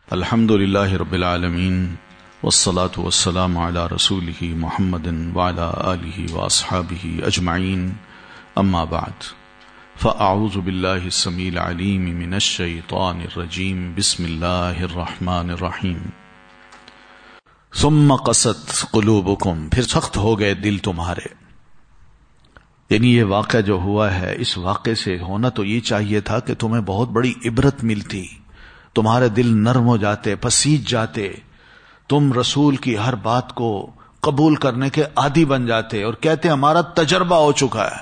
الحمد للہ رب العالمین والصلاة والسلام علی رسولہ محمد وعلی آلہ واصحابہ اجمعین اما بعد فاعوذ باللہ السمیع العلیم من الشیطان الرجیم بسم اللہ الرحمن الرحیم ثم قست قلوبکم، پھر سخت ہو گئے دل تمہارے. یعنی یہ واقعہ جو ہوا ہے، اس واقعے سے ہونا تو یہ چاہیے تھا کہ تمہیں بہت بڑی عبرت ملتی، تمہارے دل نرم ہو جاتے، پسیج جاتے، تم رسول کی ہر بات کو قبول کرنے کے عادی بن جاتے اور کہتے ہمارا تجربہ ہو چکا ہے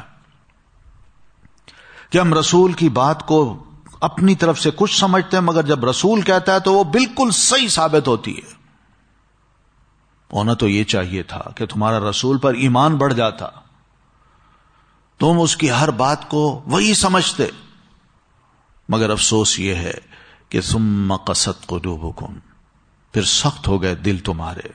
کہ ہم رسول کی بات کو اپنی طرف سے کچھ سمجھتے ہیں، مگر جب رسول کہتا ہے تو وہ بالکل صحیح ثابت ہوتی ہے. ہونا تو یہ چاہیے تھا کہ تمہارا رسول پر ایمان بڑھ جاتا، تم اس کی ہر بات کو وہی سمجھتے، مگر افسوس یہ ہے کہ ثم قست قلوبکم، پھر سخت ہو گئے دل تمہارے.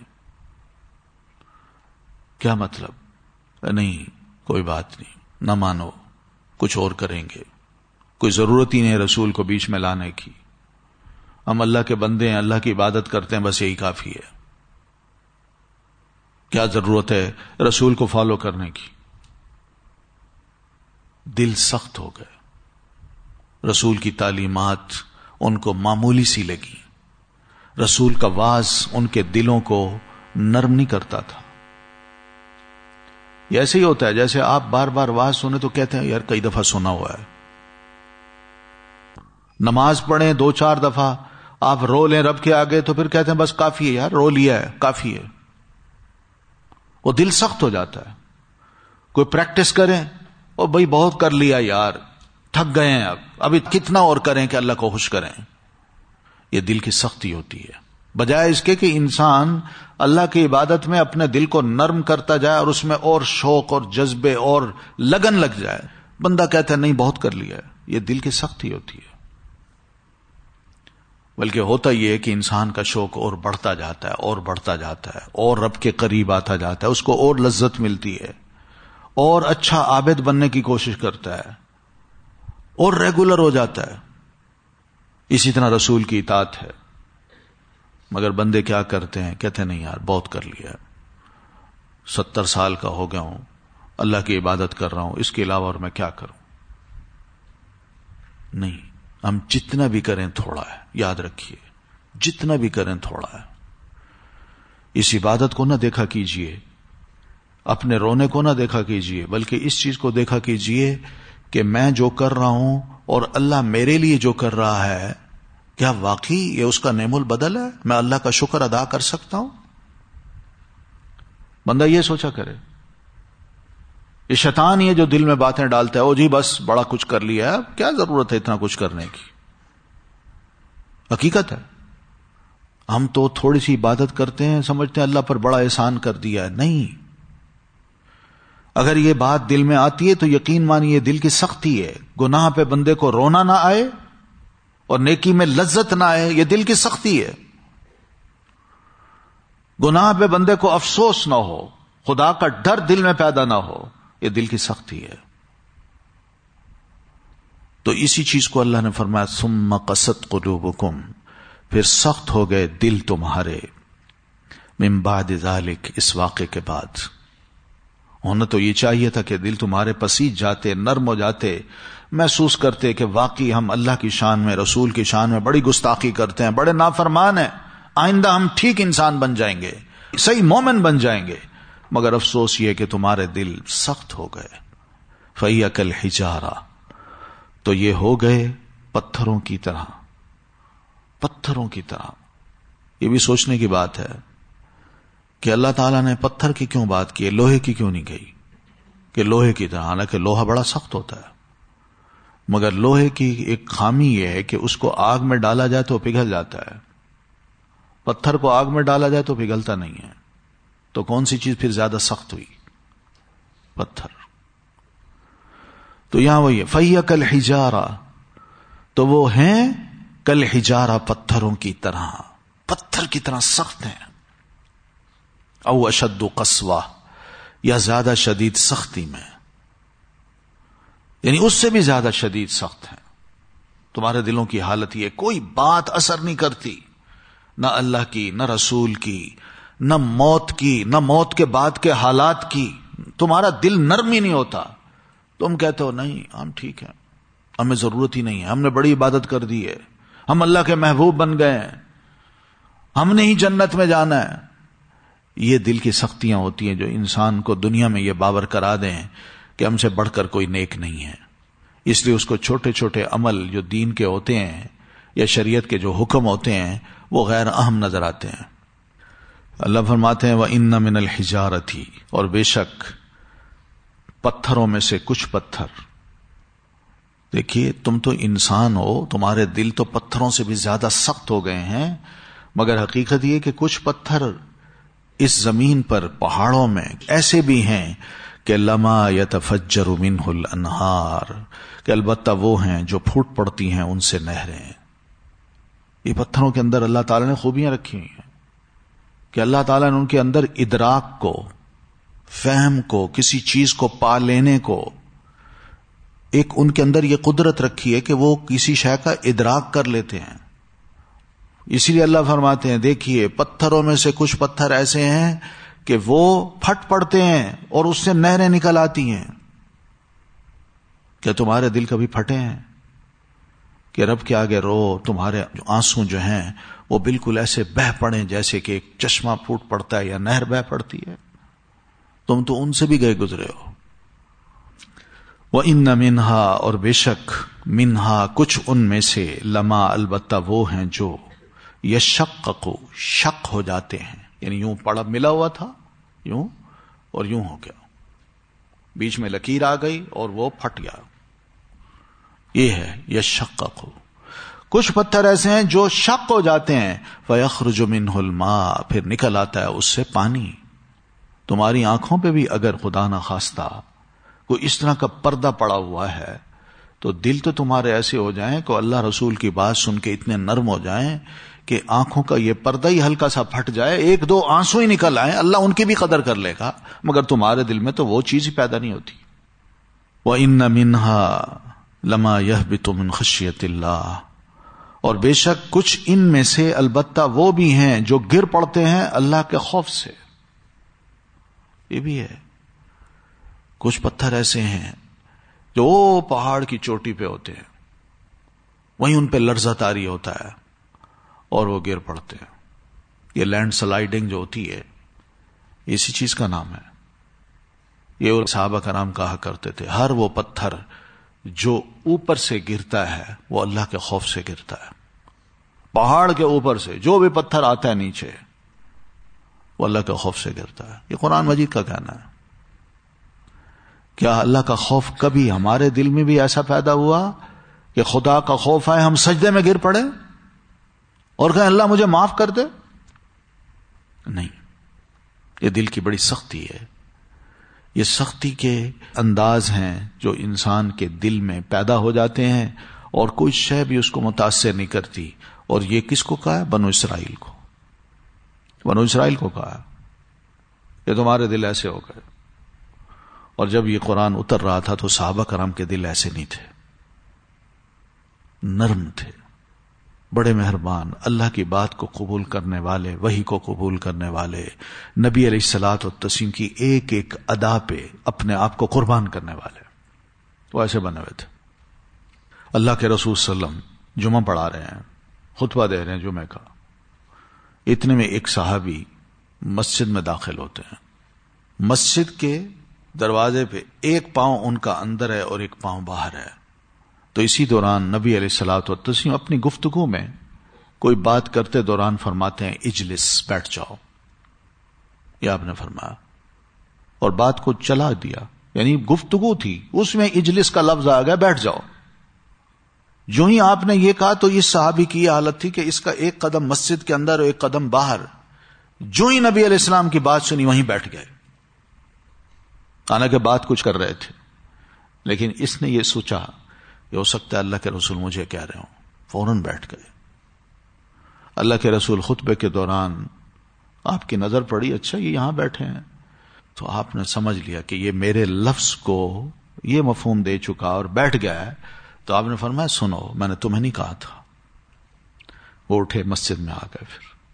کیا مطلب؟ نہیں کوئی بات نہیں، نہ مانو، کچھ اور کریں گے، کوئی ضرورت ہی نہیں رسول کو بیچ میں لانے کی، ہم اللہ کے بندے ہیں، اللہ کی عبادت کرتے ہیں، بس یہی کافی ہے، کیا ضرورت ہے رسول کو فالو کرنے کی. دل سخت ہو گئے، رسول کی تعلیمات ان کو معمولی سی لگی، رسول کا واعظ ان کے دلوں کو نرم نہیں کرتا تھا. یہ ایسے ہی ہوتا ہے جیسے آپ بار بار واعظ سنے تو کہتے ہیں یار کئی دفعہ سنا ہوا ہے. نماز پڑھیں 2-4 دفعہ، آپ رو لیں رب کے آگے تو پھر کہتے ہیں بس کافی ہے یار، رو لیا ہے کافی ہے. وہ دل سخت ہو جاتا ہے. کوئی پریکٹس کریں، اور بھائی بہت کر لیا یار، تھک گئے ہیں، ابھی کتنا اور کریں کہ اللہ کو خوش کریں. یہ دل کی سختی ہوتی ہے. بجائے اس کے کہ انسان اللہ کی عبادت میں اپنے دل کو نرم کرتا جائے اور اس میں اور شوق اور جذبے اور لگن لگ جائے، بندہ کہتا ہے نہیں بہت کر لیا ہے. یہ دل کی سختی ہوتی ہے. بلکہ ہوتا یہ ہے کہ انسان کا شوق اور بڑھتا جاتا ہے اور بڑھتا جاتا ہے اور رب کے قریب آتا جاتا ہے، اس کو اور لذت ملتی ہے اور اچھا عابد بننے کی کوشش کرتا ہے اور ریگولر ہو جاتا ہے. اسی طرح رسول کی اطاعت ہے. مگر بندے کیا کرتے ہیں؟ کہتے ہیں نہیں یار بہت کر لیا، 70 سال کا ہو گیا ہوں، اللہ کی عبادت کر رہا ہوں، اس کے علاوہ اور میں کیا کروں. نہیں، ہم جتنا بھی کریں تھوڑا ہے. یاد رکھیے، جتنا بھی کریں تھوڑا ہے. اس عبادت کو نہ دیکھا کیجئے، اپنے رونے کو نہ دیکھا کیجئے، بلکہ اس چیز کو دیکھا کیجئے کہ میں جو کر رہا ہوں اور اللہ میرے لیے جو کر رہا ہے، کیا واقعی یہ اس کا نعم البدل ہے؟ میں اللہ کا شکر ادا کر سکتا ہوں؟ بندہ یہ سوچا کرے. یہ شیطان یہ جو دل میں باتیں ڈالتا ہے، او جی بس بڑا کچھ کر لیا ہے، کیا ضرورت ہے اتنا کچھ کرنے کی. حقیقت ہے ہم تو تھوڑی سی عبادت کرتے ہیں، سمجھتے ہیں اللہ پر بڑا احسان کر دیا ہے. نہیں، اگر یہ بات دل میں آتی ہے تو یقین مانیے دل کی سختی ہے. گناہ پہ بندے کو رونا نہ آئے اور نیکی میں لذت نہ آئے، یہ دل کی سختی ہے. گناہ پہ بندے کو افسوس نہ ہو، خدا کا ڈر دل میں پیدا نہ ہو، یہ دل کی سختی ہے. تو اسی چیز کو اللہ نے فرمایا ثم قست قلوبکم، پھر سخت ہو گئے دل تمہارے. من بعد ذالک، اس واقعے کے بعد. ہونا تو یہ چاہیے تھا کہ دل تمہارے پسیج جاتے، نرم ہو جاتے، محسوس کرتے کہ واقعی ہم اللہ کی شان میں، رسول کی شان میں بڑی گستاخی کرتے ہیں، بڑے نافرمان ہیں، آئندہ ہم ٹھیک انسان بن جائیں گے، صحیح مومن بن جائیں گے. مگر افسوس یہ کہ تمہارے دل سخت ہو گئے. فَهِيَ كَالْحِجَارَةِ، تو یہ ہو گئے پتھروں کی طرح. پتھروں کی طرح. یہ بھی سوچنے کی بات ہے کہ اللہ تعالیٰ نے پتھر کی کیوں بات کی ہے، لوہے کی کیوں نہیں کہی کہ لوہے کی طرح؟ حالانکہ لوہا بڑا سخت ہوتا ہے، مگر لوہے کی ایک خامی یہ ہے کہ اس کو آگ میں ڈالا جائے تو پگھل جاتا ہے. پتھر کو آگ میں ڈالا جائے تو پگھلتا نہیں ہے. تو کون سی چیز پھر زیادہ سخت ہوئی؟ پتھر. تو یہاں وہی ہے فَهِيَ كَالْحِجَارَةِ، تو وہ ہیں کالحجارہ، پتھروں کی طرح، پتھر کی طرح سخت ہیں. او اشد قسوہ، یا زیادہ شدید سختی میں، یعنی اس سے بھی زیادہ شدید سخت ہیں. تمہارے دلوں کی حالت یہ، کوئی بات اثر نہیں کرتی، نہ اللہ کی، نہ رسول کی، نہ موت کی، نہ موت کے بعد کے حالات کی. تمہارا دل نرم ہی نہیں ہوتا. تم کہتے ہو نہیں ہم ٹھیک ہیں، ہمیں ضرورت ہی نہیں ہے، ہم نے بڑی عبادت کر دی ہے، ہم اللہ کے محبوب بن گئے ہیں، ہم نے ہی جنت میں جانا ہے. یہ دل کی سختیاں ہوتی ہیں جو انسان کو دنیا میں یہ باور کرا دیں کہ ہم سے بڑھ کر کوئی نیک نہیں ہے. اس لیے اس کو چھوٹے چھوٹے عمل جو دین کے ہوتے ہیں یا شریعت کے جو حکم ہوتے ہیں وہ غیر اہم نظر آتے ہیں. اللہ فرماتے ہیں وَإِنَّ مِنَ الْحِجَارَةِ، اور بے شک پتھروں میں سے کچھ پتھر. دیکھیے تم تو انسان ہو، تمہارے دل تو پتھروں سے بھی زیادہ سخت ہو گئے ہیں، مگر حقیقت یہ کہ کچھ پتھر اس زمین پر پہاڑوں میں ایسے بھی ہیں کہ لما یتفجر منہ الانہار، کہ البتہ وہ ہیں جو پھوٹ پڑتی ہیں ان سے نہریں. یہ پتھروں کے اندر اللہ تعالیٰ نے خوبیاں رکھی ہوئی ہیں کہ اللہ تعالیٰ نے ان کے اندر ادراک کو، فہم کو، کسی چیز کو پا لینے کو، ایک ان کے اندر یہ قدرت رکھی ہے کہ وہ کسی شے کا ادراک کر لیتے ہیں. اسی لیے اللہ فرماتے ہیں دیکھیے پتھروں میں سے کچھ پتھر ایسے ہیں کہ وہ پھٹ پڑتے ہیں اور اس سے نہریں نکل آتی ہیں. کیا تمہارے دل کبھی پھٹے ہیں کہ رب کے آگے رو، تمہارے آنسو جو ہیں وہ بالکل ایسے بہہ پڑیں جیسے کہ ایک چشمہ پھوٹ پڑتا ہے یا نہر بہہ پڑتی ہے؟ تم تو ان سے بھی گئے گزرے ہو. وَإِنَّ مِنْهَا، اور بے شک منہا کچھ ان میں سے، لما البتہ وہ ہیں جو یشقق شق ہو جاتے ہیں، یعنی یوں پڑا ملا ہوا تھا یوں اور یوں ہو گیا، بیچ میں لکیر آ گئی اور وہ پھٹ گیا. یہ ہے یشقق. کچھ پتھر ایسے ہیں جو شق ہو جاتے ہیں، فَيَخْرُجُ مِنْهُ الْمَاءُ، پھر نکل آتا ہے اس سے پانی. تمہاری آنکھوں پہ بھی اگر خدا نہ خواستہ کوئی اس طرح کا پردہ پڑا ہوا ہے تو دل تو تمہارے ایسے ہو جائیں کہ اللہ رسول کی بات سن کے اتنے نرم ہو جائیں کہ آنکھوں کا یہ پردہ ہی ہلکا سا پھٹ جائے، ایک دو آنسو ہی نکل آئیں، اللہ ان کی بھی قدر کر لے گا، مگر تمہارے دل میں تو وہ چیز ہی پیدا نہیں ہوتی. وَإِنَّ مِنْهَا لَمَا يَهْبِطُ مِنْ خَشْيَةِ اللَّهِ، اور بے شک کچھ ان میں سے البتہ وہ بھی ہیں جو گر پڑتے ہیں اللہ کے خوف سے. یہ بھی ہے، کچھ پتھر ایسے ہیں جو پہاڑ کی چوٹی پہ ہوتے ہیں، وہیں ان پہ لرزہ طاری ہوتا ہے اور وہ گر پڑتے ہیں. یہ لینڈ سلائیڈنگ جو ہوتی ہے اسی چیز کا نام ہے. یہ صحابہ کرام کہا کرتے تھے ہر وہ پتھر جو اوپر سے گرتا ہے وہ اللہ کے خوف سے گرتا ہے. پہاڑ کے اوپر سے جو بھی پتھر آتا ہے نیچے وہ اللہ کے خوف سے گرتا ہے. یہ قرآن مجید کا کہنا ہے. کیا اللہ کا خوف کبھی ہمارے دل میں بھی ایسا پیدا ہوا کہ خدا کا خوف آئے ہم سجدے میں گر پڑے اور کہیں اللہ مجھے معاف کر دے؟ نہیں. یہ دل کی بڑی سختی ہے. یہ سختی کے انداز ہیں جو انسان کے دل میں پیدا ہو جاتے ہیں اور کوئی شے بھی اس کو متاثر نہیں کرتی. اور یہ کس کو کہا ہے؟ بنو اسرائیل کو. بنو اسرائیل کو کہا کہ تمہارے دل ایسے ہو گئے. اور جب یہ قرآن اتر رہا تھا تو صحابہ کرام کے دل ایسے نہیں تھے، نرم تھے، بڑے مہربان، اللہ کی بات کو قبول کرنے والے، وحی کو قبول کرنے والے، نبی علیہ الصلوۃ والتسلیم کی ایک ایک ادا پہ اپنے آپ کو قربان کرنے والے، وہ ایسے بنے ہوئے تھے. اللہ کے رسول صلی اللہ علیہ وسلم جمعہ پڑھا رہے ہیں، خطبہ دے رہے ہیں جمعہ کا. اتنے میں ایک صحابی مسجد میں داخل ہوتے ہیں. مسجد کے دروازے پہ ایک پاؤں ان کا اندر ہے اور ایک پاؤں باہر ہے. تو اسی دوران نبی علیہ الصلوۃ والتسلیم اپنی گفتگو میں کوئی بات کرتے دوران فرماتے ہیں اجلس، بیٹھ جاؤ. یہ آپ نے فرمایا اور بات کو چلا دیا، یعنی گفتگو تھی اس میں اجلس کا لفظ آ گیا، بیٹھ جاؤ. جو ہی آپ نے یہ کہا تو اس صحابی کی یہ حالت تھی کہ اس کا ایک قدم مسجد کے اندر اور ایک قدم باہر. جو ہی نبی علیہ السلام کی بات سنی وہیں بیٹھ گئے. حالانکہ بات کچھ کر رہے تھے لیکن اس نے یہ سوچا کہ ہو سکتا ہے اللہ کے رسول مجھے کہہ رہے ہوں، فوراً بیٹھ گئے. اللہ کے رسول خطبے کے دوران آپ کی نظر پڑی، اچھا یہ یہاں بیٹھے ہیں، تو آپ نے سمجھ لیا کہ یہ میرے لفظ کو یہ مفہوم دے چکا اور بیٹھ گیا ہے. تو آپ نے فرمایا سنو، میں نے تمہیں نہیں کہا تھا. وہ اٹھے، مسجد میں آ گئے. پھر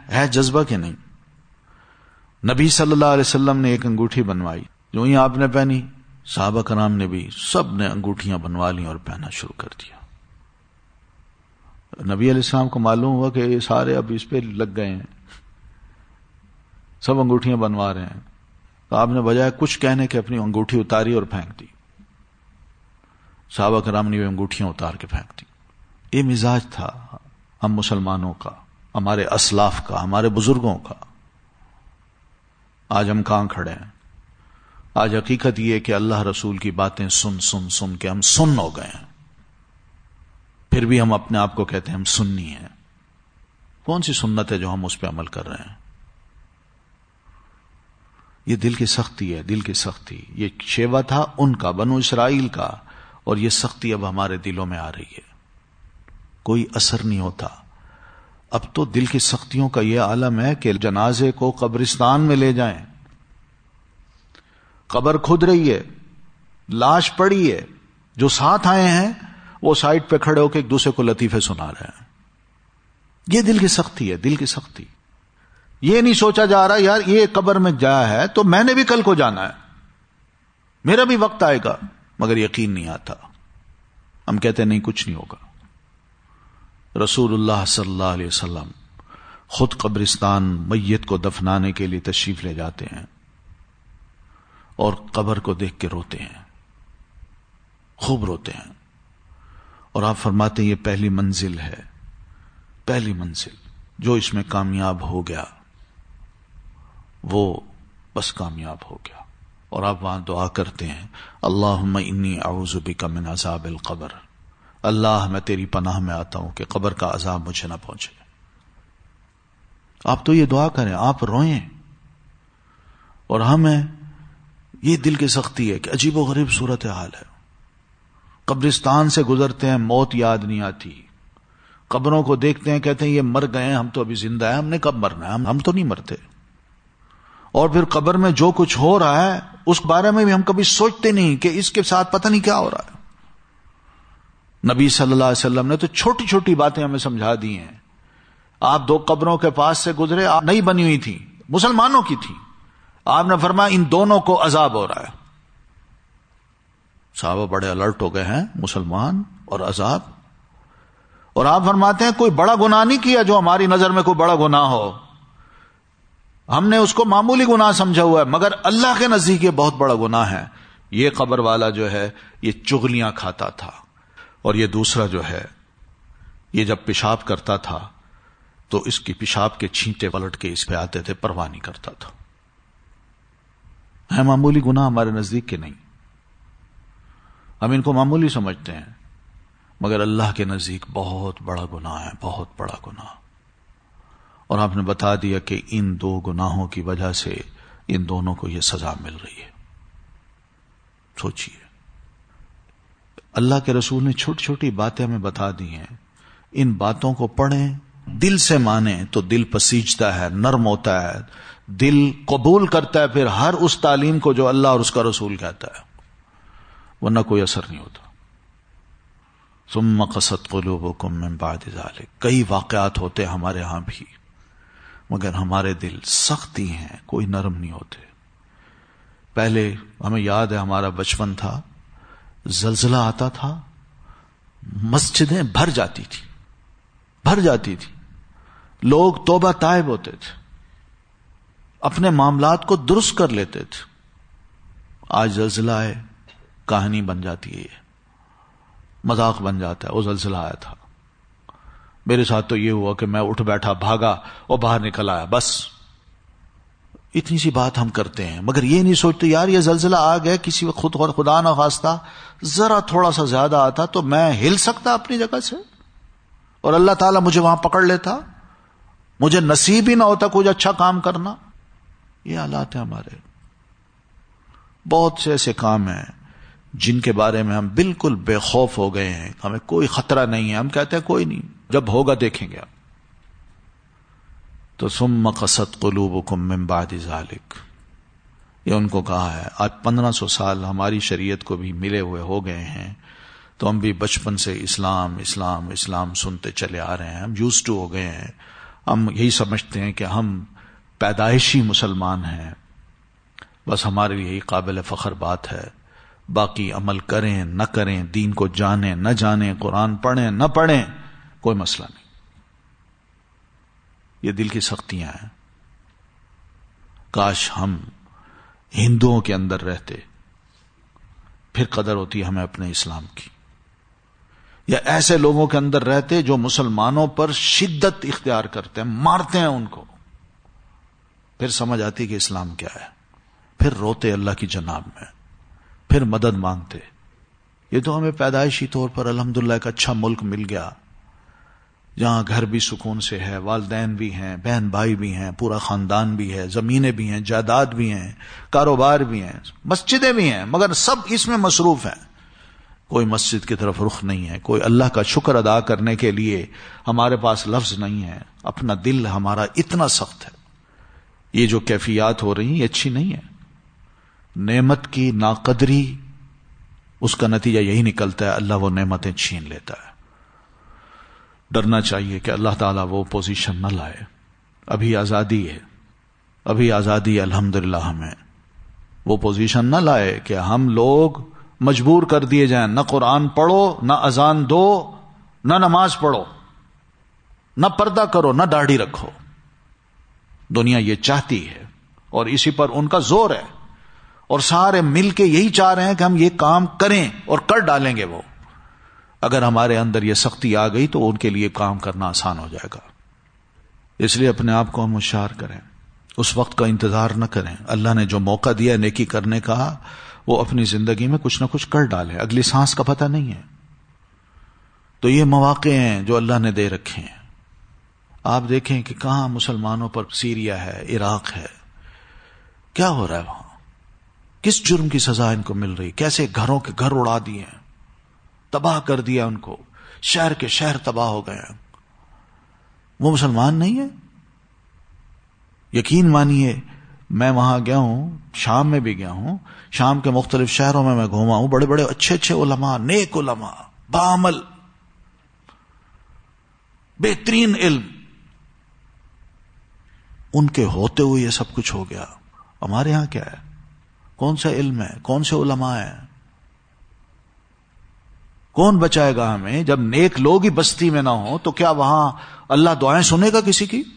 ہے جذبہ کہ نہیں؟ نبی صلی اللہ علیہ وسلم نے ایک انگوٹھی بنوائی، جو ہی آپ نے پہنی، صحابہ کرام نے بھی سب نے انگوٹھیاں بنوا لی اور پہننا شروع کر دیا۔ نبی علیہ السلام کو معلوم ہوا کہ یہ سارے اب اس پہ لگ گئے ہیں، سب انگوٹھیاں بنوا رہے ہیں، تو آپ نے بجائے کچھ کہنے کے اپنی انگوٹھی اتاری اور پھینک دی۔ صحابہ کرام نے بھی انگوٹھیاں اتار کے پھینک دی۔ یہ مزاج تھا ہم مسلمانوں کا، ہمارے اسلاف کا، ہمارے بزرگوں کا۔ آج ہم کہاں کھڑے ہیں؟ آج حقیقت یہ کہ اللہ رسول کی باتیں سن سن سن کے ہم سن ہو گئے ہیں، پھر بھی ہم اپنے آپ کو کہتے ہیں ہم سنی ہیں۔ کون سی سنت ہے جو ہم اس پہ عمل کر رہے ہیں؟ یہ دل کی سختی ہے، دل کی سختی۔ یہ شیوا تھا ان کا، بنو اسرائیل کا، اور یہ سختی اب ہمارے دلوں میں آ رہی ہے، کوئی اثر نہیں ہوتا۔ اب تو دل کی سختیوں کا یہ عالم ہے کہ جنازے کو قبرستان میں لے جائیں، قبر کھد رہی ہے، لاش پڑی ہے، جو ساتھ آئے ہیں وہ سائڈ پہ کھڑے ہو کے ایک دوسرے کو لطیفے سنا رہے ہیں۔ یہ دل کی سختی ہے، دل کی سختی۔ یہ نہیں سوچا جا رہا یار یہ قبر میں جایا ہے تو میں نے بھی کل کو جانا ہے، میرا بھی وقت آئے گا، مگر یقین نہیں آتا۔ ہم کہتے ہیں نہیں کچھ نہیں ہوگا۔ رسول اللہ صلی اللہ علیہ وسلم خود قبرستان میت کو دفنانے کے لیے تشریف لے جاتے ہیں اور قبر کو دیکھ کے روتے ہیں، خوب روتے ہیں، اور آپ فرماتے ہیں یہ پہلی منزل ہے، پہلی منزل، جو اس میں کامیاب ہو گیا وہ بس کامیاب ہو گیا۔ اور آپ وہاں دعا کرتے ہیں اللہم انی اعوذ بک من عذاب القبر، اللہ میں تیری پناہ میں آتا ہوں کہ قبر کا عذاب مجھے نہ پہنچے۔ آپ تو یہ دعا کریں، آپ روئیں، اور ہمیں یہ دل کی سختی ہے کہ عجیب و غریب صورتحال ہے۔ قبرستان سے گزرتے ہیں، موت یاد نہیں آتی، قبروں کو دیکھتے ہیں کہتے ہیں یہ مر گئے ہیں، ہم تو ابھی زندہ ہیں، ہم نے کب مرنا ہے، ہم تو نہیں مرتے۔ اور پھر قبر میں جو کچھ ہو رہا ہے اس بارے میں بھی ہم کبھی سوچتے نہیں کہ اس کے ساتھ پتہ نہیں کیا ہو رہا ہے۔ نبی صلی اللہ علیہ وسلم نے تو چھوٹی چھوٹی باتیں ہمیں سمجھا دی ہیں۔ آپ دو قبروں کے پاس سے گزرے، آپ نہیں بنی ہوئی تھی، مسلمانوں کی تھی، آپ نے فرمایا ان دونوں کو عذاب ہو رہا ہے۔ صحابہ بڑے الرٹ ہو گئے ہیں، مسلمان اور عذاب۔ اور آپ فرماتے ہیں کوئی بڑا گناہ نہیں کیا جو ہماری نظر میں کوئی بڑا گناہ ہو، ہم نے اس کو معمولی گناہ سمجھا ہوا ہے، مگر اللہ کے نزدیک یہ بہت بڑا گناہ ہے۔ یہ قبر والا جو ہے یہ چغلیاں کھاتا تھا، اور یہ دوسرا جو ہے یہ جب پیشاب کرتا تھا تو اس کی پیشاب کے چھینٹے پلٹ کے اس پہ آتے تھے، پرواہ نہیں کرتا تھا۔ ہے معمولی گناہ ہمارے نزدیک کے نہیں، ہم ان کو معمولی سمجھتے ہیں، مگر اللہ کے نزدیک بہت بڑا گناہ ہے، بہت بڑا گناہ۔ اور آپ نے بتا دیا کہ ان دو گناہوں کی وجہ سے ان دونوں کو یہ سزا مل رہی ہے۔ سوچئے، اللہ کے رسول نے چھوٹی چھوٹی باتیں ہمیں بتا دی ہیں، ان باتوں کو پڑھیں، دل سے مانیں تو دل پسیجتا ہے، نرم ہوتا ہے، دل قبول کرتا ہے پھر ہر اس تعلیم کو جو اللہ اور اس کا رسول کہتا ہے، ورنہ کوئی اثر نہیں ہوتا۔ ثم قست قلوبکم من بعد ذلک، کئی واقعات ہوتے ہمارے ہاں بھی، مگر ہمارے دل سختی ہیں، کوئی نرم نہیں ہوتے۔ پہلے ہمیں یاد ہے ہمارا بچپن تھا، زلزلہ آتا تھا، مسجدیں بھر جاتی تھی، بھر جاتی تھی، لوگ توبہ تائب ہوتے تھے، اپنے معاملات کو درست کر لیتے تھے۔ آج زلزلہ ہے، کہانی بن جاتی ہے، مذاق بن جاتا ہے، وہ زلزلہ آیا تھا، میرے ساتھ تو یہ ہوا کہ میں اٹھ بیٹھا، بھاگا اور باہر نکل آیا، بس اتنی سی بات ہم کرتے ہیں، مگر یہ نہیں سوچتے یار یہ زلزلہ آ گیا، کسی وقت خود اور خدا نہ خواستہ ذرا تھوڑا سا زیادہ آتا تو میں ہل سکتا اپنی جگہ سے، اور اللہ تعالیٰ مجھے وہاں پکڑ لیتا، مجھے نصیب ہی نہ ہوتا کچھ اچھا کام کرنا۔ یہ حالات ہیں ہمارے۔ بہت سے ایسے کام ہیں جن کے بارے میں ہم بالکل بے خوف ہو گئے ہیں، ہمیں کوئی خطرہ نہیں ہے، ہم کہتے ہیں کوئی نہیں، جب ہوگا دیکھیں گے۔ تو ثم قست قلوبکم من بعد ذلک، یہ ان کو کہا ہے۔ آج 1500 سال ہماری شریعت کو بھی ملے ہوئے ہو گئے ہیں، تو ہم بھی بچپن سے اسلام اسلام اسلام سنتے چلے آ رہے ہیں، ہم یوزڈ ٹو ہو گئے ہیں۔ ہم یہی سمجھتے ہیں کہ ہم پیدائشی مسلمان ہیں، بس ہمارے لیے یہی قابل فخر بات ہے، باقی عمل کریں نہ کریں، دین کو جانیں نہ جانیں، قرآن پڑھیں نہ پڑھیں، کوئی مسئلہ نہیں۔ یہ دل کی سختیاں ہیں۔ کاش ہم ہندوؤں کے اندر رہتے، پھر قدر ہوتی ہمیں اپنے اسلام کی، یا ایسے لوگوں کے اندر رہتے جو مسلمانوں پر شدت اختیار کرتے ہیں، مارتے ہیں ان کو، پھر سمجھ آتی کہ اسلام کیا ہے، پھر روتے اللہ کی جناب میں، پھر مدد مانگتے۔ یہ تو ہمیں پیدائشی طور پر الحمدللہ ایک اچھا ملک مل گیا، جہاں گھر بھی سکون سے ہے، والدین بھی ہیں، بہن بھائی بھی ہیں، پورا خاندان بھی ہے، زمینیں بھی ہیں، جائیداد بھی ہیں، کاروبار بھی ہیں، مسجدیں بھی ہیں، مگر سب اس میں مصروف ہیں، کوئی مسجد کی طرف رخ نہیں ہے، کوئی اللہ کا شکر ادا کرنے کے لیے ہمارے پاس لفظ نہیں ہے، اپنا دل ہمارا اتنا سخت ہے۔ یہ جو کیفیات ہو رہی ہیں یہ اچھی نہیں ہے، نعمت کی ناقدری، اس کا نتیجہ یہی نکلتا ہے اللہ وہ نعمتیں چھین لیتا ہے۔ ڈرنا چاہیے کہ اللہ تعالیٰ وہ پوزیشن نہ لائے۔ ابھی آزادی ہے، ابھی آزادی ہے الحمدللہ، ہمیں وہ پوزیشن نہ لائے کہ ہم لوگ مجبور کر دیے جائیں، نہ قرآن پڑھو، نہ اذان دو، نہ نماز پڑھو، نہ پردہ کرو، نہ داڑھی رکھو۔ دنیا یہ چاہتی ہے اور اسی پر ان کا زور ہے، اور سارے مل کے یہی چاہ رہے ہیں کہ ہم یہ کام کریں، اور کر ڈالیں گے وہ۔ اگر ہمارے اندر یہ سختی آ گئی تو ان کے لیے کام کرنا آسان ہو جائے گا۔ اس لیے اپنے آپ کو ہم ہوشیار کریں، اس وقت کا انتظار نہ کریں۔ اللہ نے جو موقع دیا نیکی کرنے کا، وہ اپنی زندگی میں کچھ نہ کچھ کر ڈالے، اگلی سانس کا پتہ نہیں ہے۔ تو یہ مواقع ہیں جو اللہ نے دے رکھے ہیں۔ آپ دیکھیں کہ کہاں مسلمانوں پر سیریا ہے، عراق ہے، کیا ہو رہا ہے وہاں، کس جرم کی سزا ان کو مل رہی، کیسے گھروں کے گھر اڑا دیے ہیں، تباہ کر دیا ان کو، شہر کے شہر تباہ ہو گئے ہیں۔ وہ مسلمان نہیں ہے؟ یقین مانیے، میں وہاں گیا ہوں، شام میں بھی گیا ہوں، شام کے مختلف شہروں میں گھوما ہوں، بڑے بڑے اچھے اچھے علماء، نیک علماء، بعمل، بہترین علم، ان کے ہوتے ہوئے یہ سب کچھ ہو گیا۔ ہمارے ہاں کیا ہے؟ کون سا علم ہے؟ کون سے علماء ہیں؟ کون بچائے گا ہمیں؟ جب نیک لوگ ہی بستی میں نہ ہوں تو کیا وہاں اللہ دعائیں سنے گا کسی کی؟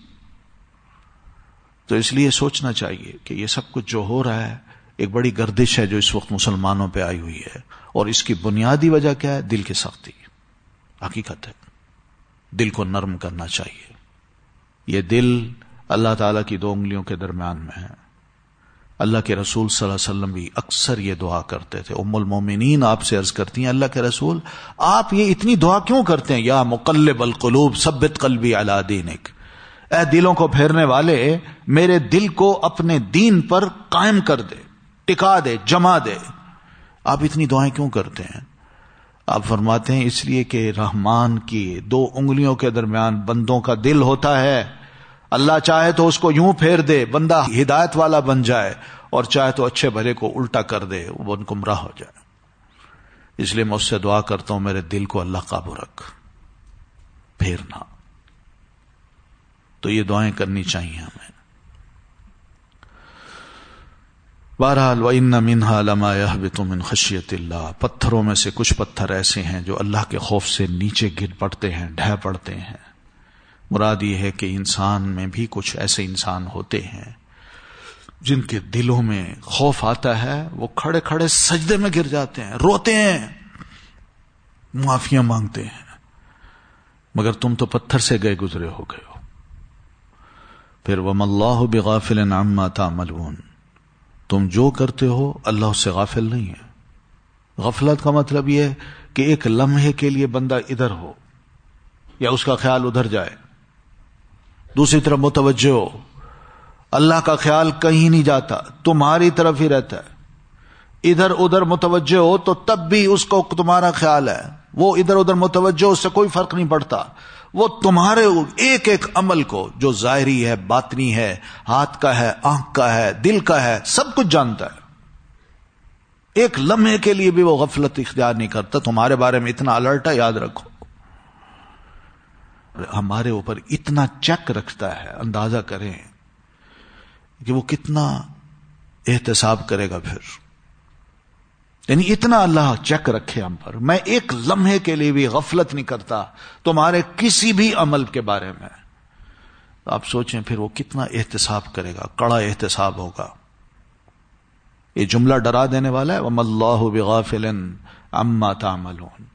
تو اس لیے سوچنا چاہیے کہ یہ سب کچھ جو ہو رہا ہے ایک بڑی گردش ہے جو اس وقت مسلمانوں پہ آئی ہوئی ہے، اور اس کی بنیادی وجہ کیا ہے؟ دل کی سختی، حقیقت ہے۔ دل کو نرم کرنا چاہیے۔ یہ دل اللہ تعالیٰ کی دو انگلیوں کے درمیان میں ہے۔ اللہ کے رسول صلی اللہ علیہ وسلم بھی اکثر یہ دعا کرتے تھے۔ ام المومنین آپ سے عرض کرتی ہیں، اللہ کے رسول آپ یہ اتنی دعا کیوں کرتے ہیں؟ یا مقلب القلوب ثبت قلبی علی دینک، اے دلوں کو پھیرنے والے، میرے دل کو اپنے دین پر قائم کر دے، ٹکا دے، جما دے۔ آپ اتنی دعائیں کیوں کرتے ہیں؟ آپ فرماتے ہیں اس لیے کہ رحمان کی دو انگلیوں کے درمیان بندوں کا دل ہوتا ہے، اللہ چاہے تو اس کو یوں پھیر دے، بندہ ہدایت والا بن جائے، اور چاہے تو اچھے بھلے کو الٹا کر دے، وہ گمراہ ہو جائے۔ اس لیے میں اس سے دعا کرتا ہوں میرے دل کو اللہ قابو رکھ، پھیرنا۔ تو یہ دعائیں کرنی چاہیے ہمیں۔ بہرحال وَإِنَّ مِنْهَا لَمَا يَهْبِطُ مِنْ خَشْيَةِ اللَّهِ، پتھروں میں سے کچھ پتھر ایسے ہیں جو اللہ کے خوف سے نیچے گر پڑتے ہیں، ڈھہ پڑتے ہیں۔ مراد یہ ہے کہ انسان میں بھی کچھ ایسے انسان ہوتے ہیں جن کے دلوں میں خوف آتا ہے، وہ کھڑے کھڑے سجدے میں گر جاتے ہیں، روتے ہیں، معافیاں مانگتے ہیں، مگر تم تو پتھر سے گئے گزرے ہو گئے ہو۔ پھر وَمَا اللَّهُ بِغَافِلٍ عَمَّا تَعْمَلُونَ، تم جو کرتے ہو اللہ اس سے غافل نہیں ہے۔ غفلت کا مطلب یہ ہے کہ ایک لمحے کے لیے بندہ ادھر ہو یا اس کا خیال ادھر جائے، دوسری طرف متوجہ ہو، اللہ کا خیال کہیں نہیں جاتا، تمہاری طرف ہی رہتا ہے۔ ادھر ادھر متوجہ ہو تو تب بھی اس کو تمہارا خیال ہے، وہ ادھر ادھر متوجہ، اس سے کوئی فرق نہیں پڑتا، وہ تمہارے ایک ایک عمل کو جو ظاہری ہے، باطنی ہے، ہاتھ کا ہے، آنکھ کا ہے، دل کا ہے، سب کچھ جانتا ہے۔ ایک لمحے کے لیے بھی وہ غفلت اختیار نہیں کرتا، تمہارے بارے میں اتنا الرٹ ہے، یاد رکھو۔ ہمارے اوپر اتنا چیک رکھتا ہے، اندازہ کریں کہ وہ کتنا احتساب کرے گا پھر. یعنی اتنا اللہ چیک رکھے ہم پر. میں ایک لمحے کے لیے بھی غفلت نہیں کرتا تمہارے کسی بھی عمل کے بارے میں. آپ سوچیں پھر وہ کتنا احتساب کرے گا، کڑا احتساب ہوگا. یہ جملہ ڈرا دینے والا ہے، وَمَا اللَّهُ بِغَافِلٍ عَمَّا تَعْمَلُونَ.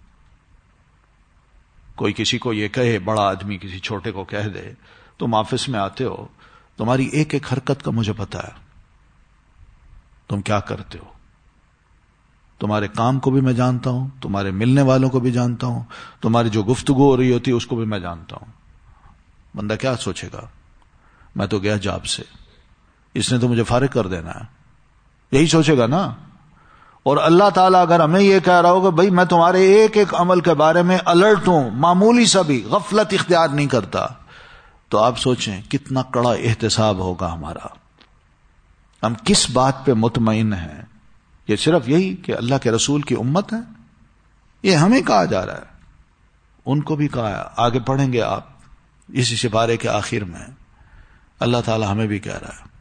کوئی کسی کو یہ کہے، بڑا آدمی کسی چھوٹے کو کہہ دے، تم آفس میں آتے ہو، تمہاری ایک ایک حرکت کا مجھے پتا ہے، تم کیا کرتے ہو، تمہارے کام کو بھی میں جانتا ہوں، تمہارے ملنے والوں کو بھی جانتا ہوں، تمہاری جو گفتگو ہو رہی ہوتی ہے اس کو بھی میں جانتا ہوں. بندہ کیا سوچے گا، میں تو گیا جاب سے، اس نے تو مجھے فارغ کر دینا ہے، یہی سوچے گا نا. اور اللہ تعالیٰ اگر ہمیں یہ کہہ رہا ہوگا بھائی میں تمہارے ایک ایک عمل کے بارے میں الرٹ ہوں، معمولی سا بھی غفلت اختیار نہیں کرتا، تو آپ سوچیں کتنا کڑا احتساب ہوگا ہمارا. ہم کس بات پہ مطمئن ہیں؟ یہ صرف یہی کہ اللہ کے رسول کی امت ہے. یہ ہمیں کہا جا رہا ہے، ان کو بھی کہا ہے. آگے پڑھیں گے آپ اسی سپارے کے آخر میں اللہ تعالیٰ ہمیں بھی کہہ رہا ہے.